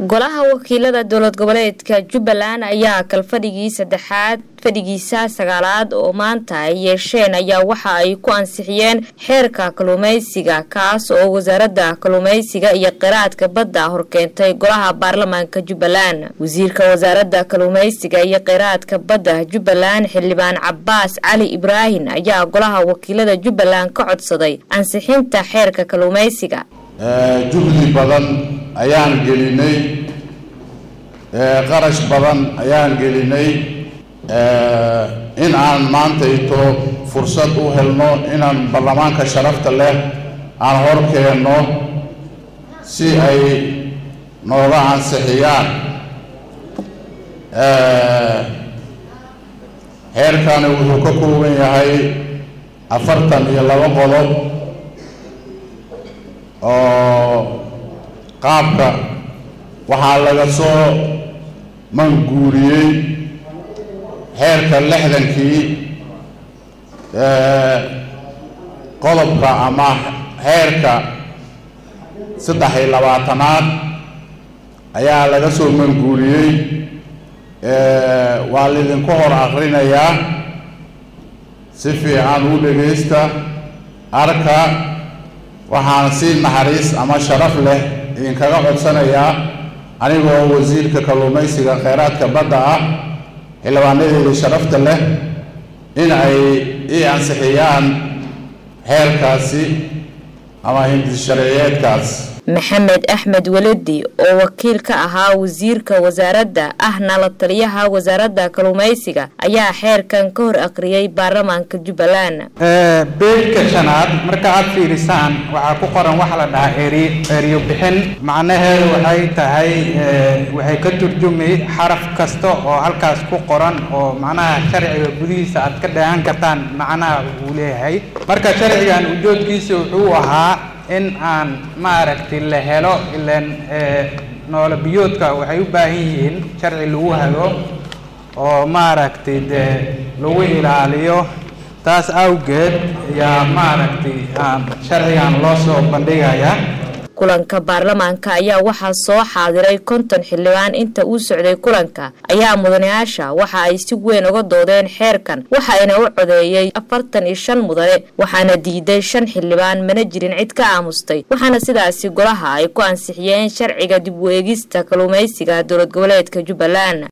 golaha wakiilada dowlad goboleedka Jubbaland ayaa kalfadhigii saddexaad fadhigiisa sagaalaad oo maanta ay yeesheen ayaa waxa ay ku ansixiyeen xeerka kalluumeysiga kaas oo wasaaradda kalluumeysiga iyo qiraadka badda horkeentay golaha baarlamaanka Jubbaland. wasiirka wasaaradda kalluumeysiga iyo qiraadka badda Jubbaland xildhibaan Cabbaas Cali Ibraahin ayaa golaha wakiilada Jubbaland ka codsaday ansixinta xeerka kalluumeysiga. juhdi badan ayaan gelinay qarash badan ayaan gelinay in aan maanta ito fursad u helno inaan baarlamaanka sharafta leh aan hor keenno si ay nooga ansixiyaan heerkani wuxuu ka kooban yahay 42 qodob oo qaabka waxaa laga soo manguuriyey heerka 60kii qodobka ama heerka 23aad ayaa laga soo manguuriyey waa lidinku hor akhrinayaa si fiican u dhageysta arka waxaan si naxariis ama sharaf leh idinkaga codsanayaa anigoo wasiirka kalluumeysiga kheyraadka badda ah xildhibaanadeeda sharafta leh in ay ansixiyaan heerkaasi ama hindis sharciyeedkaas. maxamed axmed walidi oo wakiil ka ahaa wasiirka wasaaradda ahna la taliyaha wasaaradda kalluumeysiga ayaa xeerkan ka hor aqriyay baarlamaanka Jubbaland. beedka shanaad marka aad fiirisaan waxa ku qoran wax la dhahaa eriyo bixin macnaheedu waxay tahay waxay ka turjumay xaraf kasta oo halkaas ku qoran oo macnaha sharciga gudihiisa aad ka dhahan kartaan macnaha uu leeyahay. marka sharcigan ujeedkiisu wuxuu ahaa in aan maaragtay la helo ilaan noole biyoodka waxay u baahan yihiin sharci lagu hago oo maaragtay lagu ilaaliyo taas awgeed ayaa maaragtay sharcigan loo soo bandhigayaa. kulanka baarlamaanka ayaa waxaa soo xaadiray 50 xildhibaan inta uu socday kulanka ayaa mudanayaasha waxa ay si weyn uga doodeen xeerkan waxaana u codeeyay 45 mudane waxaana diiday 5 xildhibaan mana jirin cid ka aamustay waxaana sidaasi golaha ay ku ansixiyeen sharciga dib u eegista kalluumeysiga dowlad goboleedka Jubbaland.